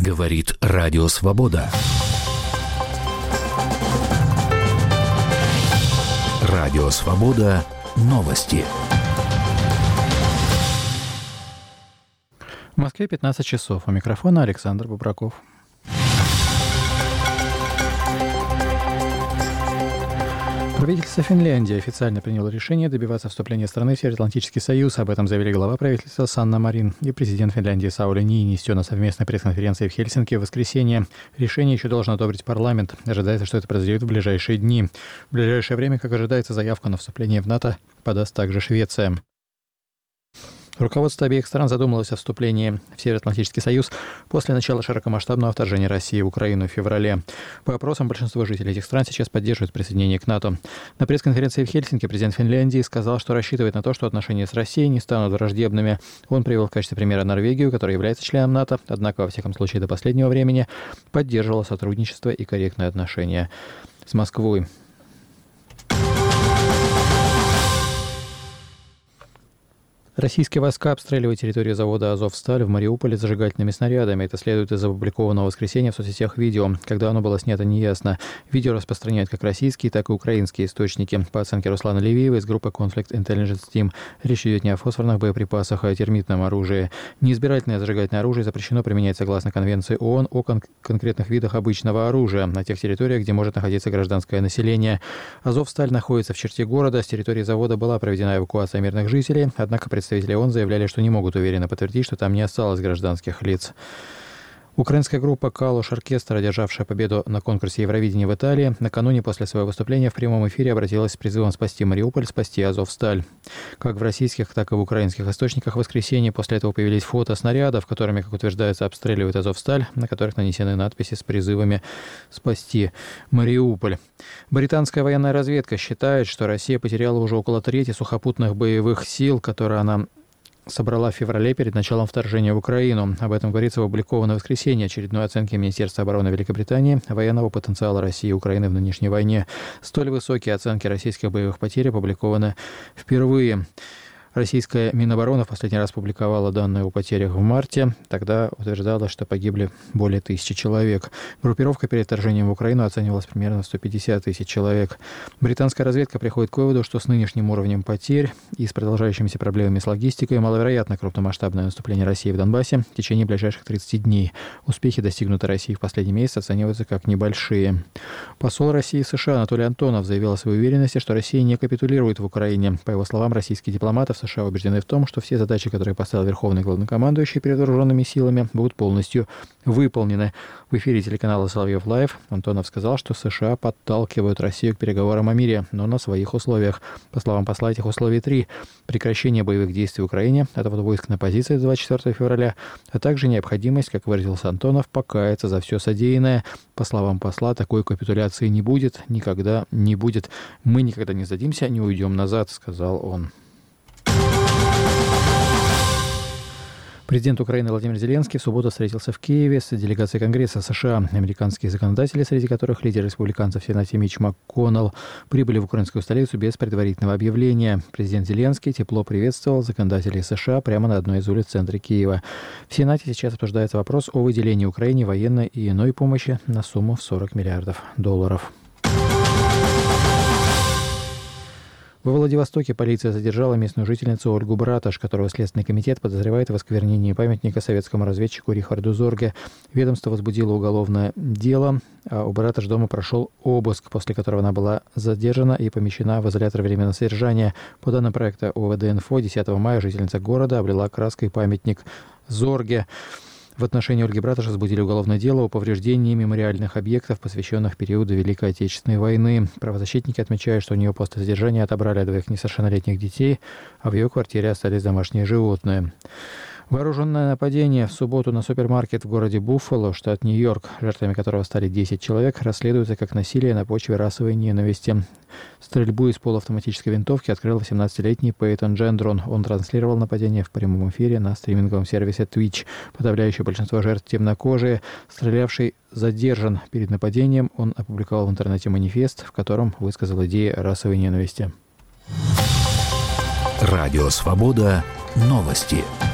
Говорит Радио Свобода. Радио Свобода. Новости. В Москве 15 часов. У микрофона Александр Бубраков. Правительство Финляндии официально приняло решение добиваться вступления страны в Североатлантический союз. Об этом заявили глава правительства Санна Марин и президент Финляндии Саули Ниинистё на совместной пресс-конференции в Хельсинки в воскресенье. Решение еще должен одобрить парламент. Ожидается, что это произойдет в ближайшие дни. В ближайшее время, как ожидается, заявку на вступление в НАТО подаст также Швеция. Руководство обеих стран задумалось о вступлении в Североатлантический союз после начала широкомасштабного вторжения России в Украину в феврале. По опросам, большинство жителей этих стран сейчас поддерживают присоединение к НАТО. На пресс-конференции в Хельсинки президент Финляндии сказал, что рассчитывает на то, что отношения с Россией не станут враждебными. Он привел в качестве примера Норвегию, которая является членом НАТО, однако, во всяком случае, до последнего времени поддерживала сотрудничество и корректные отношения с Москвой. Российские войска обстреливают территорию завода «Азовсталь» в Мариуполе зажигательными снарядами. Это следует из опубликованного в воскресенье в соцсетях видео. Когда оно было снято, неясно. Видео распространяют как российские, так и украинские источники. По оценке Руслана Левиева из группы Conflict Intelligence Team, речь идет не о фосфорных боеприпасах, а о термитном оружии. Неизбирательное зажигательное оружие запрещено применять согласно Конвенции ООН о конкретных видах обычного оружия на тех территориях, где может находиться гражданское население. «Азовсталь» находится в черте города. С территории завода была проведена эвакуация мирных жителей, однако представители ООН заявляли, что не могут уверенно подтвердить, что там не осталось гражданских лиц. Украинская группа «Калуш Оркестр», одержавшая победу на конкурсе Евровидения в Италии, накануне после своего выступления в прямом эфире обратилась с призывом спасти Мариуполь, спасти Азовсталь. Как в российских, так и в украинских источниках в воскресенье после этого появились фото снарядов, которыми, как утверждается, обстреливают Азовсталь, на которых нанесены надписи с призывами спасти Мариуполь. Британская военная разведка считает, что Россия потеряла уже около трети сухопутных боевых сил, которые она собрала в феврале перед началом вторжения в Украину. Об этом говорится в опубликованной в воскресенье очередной оценке Министерства обороны Великобритании военного потенциала России и Украины в нынешней войне. Столь высокие оценки российских боевых потерь опубликованы впервые. Российская Минобороны в последний раз публиковала данные о потерях в марте. Тогда утверждалось, что погибли более 1000 человек. Группировка перед вторжением в Украину оценивалась примерно в 150 тысяч человек. Британская разведка приходит к выводу, что с нынешним уровнем потерь и с продолжающимися проблемами с логистикой маловероятно крупномасштабное наступление России в Донбассе в течение ближайших 30 дней. Успехи, достигнутые Россией в последний месяц, оцениваются как небольшие. Посол России в США Анатолий Антонов заявил о своей уверенности, что Россия не капитулирует в Украине. По его словам, российские дипломаты в США убеждены в том, что все задачи, которые поставил Верховный главнокомандующий перед вооруженными силами, будут полностью выполнены. В эфире телеканала «Соловьев Лайв» Антонов сказал, что США подталкивают Россию к переговорам о мире, но на своих условиях. По словам посла, этих условий 3. Прекращение боевых действий в Украине, отвод войск на позиции 24 февраля, а также необходимость, как выразился Антонов, покаяться за все содеянное. По словам посла, такой капитуляции не будет, никогда не будет. Мы никогда не сдадимся, не уйдем назад, сказал он. Президент Украины Владимир Зеленский в субботу встретился в Киеве с делегацией Конгресса США. Американские законодатели, среди которых лидер республиканцев в Сенате Митч МакКоннелл, прибыли в украинскую столицу без предварительного объявления. Президент Зеленский тепло приветствовал законодателей США прямо на одной из улиц в центре Киева. В Сенате сейчас обсуждается вопрос о выделении Украине военной и иной помощи на сумму в $40 миллиардов. Во Владивостоке полиция задержала местную жительницу Ольгу Браташ, которую Следственный комитет подозревает в осквернении памятника советскому разведчику Рихарду Зорге. Ведомство возбудило уголовное дело, а у Браташ дома прошел обыск, после которого она была задержана и помещена в изолятор временного содержания. По данным проекта ОВД-Инфо, 10 мая жительница города облила краской памятник Зорге. В отношении Ольги Браташ возбудили уголовное дело о повреждении мемориальных объектов, посвященных периоду Великой Отечественной войны. Правозащитники отмечают, что у нее после задержания отобрали 2 несовершеннолетних детей, а в ее квартире остались домашние животные. Вооруженное нападение в субботу на супермаркет в городе Буффало, штат Нью-Йорк, жертвами которого стали 10 человек, расследуется как насилие на почве расовой ненависти. Стрельбу из полуавтоматической винтовки открыл 18-летний Пейтон Джендрон. Он транслировал нападение в прямом эфире на стриминговом сервисе Twitch. Подавляющее большинство жертв темнокожие. Стрелявший задержан. Перед нападением он опубликовал в интернете манифест, в котором высказал идеи расовой ненависти. Радио Свобода. Новости.